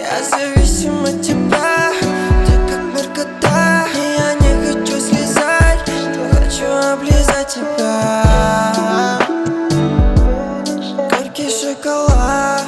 Я зависим от тебя, ты как наркота. И я не хочу слезать, но хочу облизать тебя. Горький шоколад,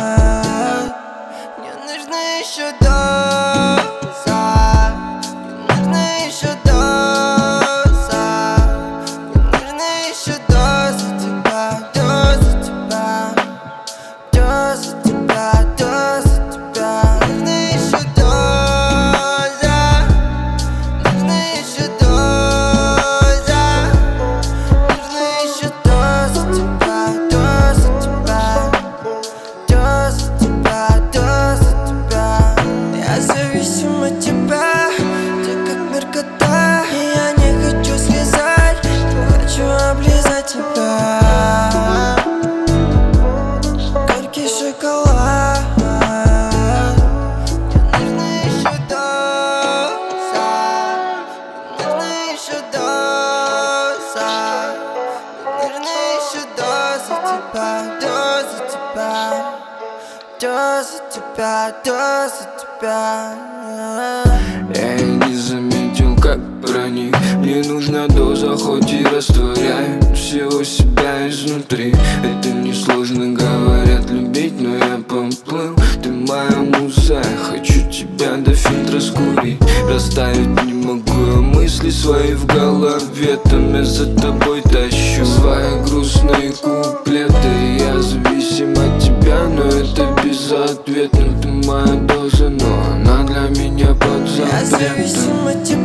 мне нужна еще доза. Мне нужна еще доза. Мне нужна еще доза тебя, доза тебя, доза тебя, доза тебя. Нужна еще доза. Нужна еще доза. Нужна еще доза тебя, доза тебя, доза тебя, доза тебя. Я зависим от тебя, ты как наркота. И я не хочу слезать, но хочу облизать тебя. Горький шоколад, мне нужна еще доза. Мне нужна еще доза. Мне нужна еще доза тебя, доза тебя, доза тебя, доза тебя. Я и не заметил, как проник. Мне нужна доза, хоть и растворяю всего себя изнутри. Это несложно, говорят, любить, но я поплыл. Ты моя муза, хочу тебя до фильтра скурить. Расставить не могу я мысли свои в голове. Там я за тобой тащу свои грустные куплеты. Я зависим от тебя, но это безответно. Ты моя доза, но она для меня под Я запретом. зависим от тебя.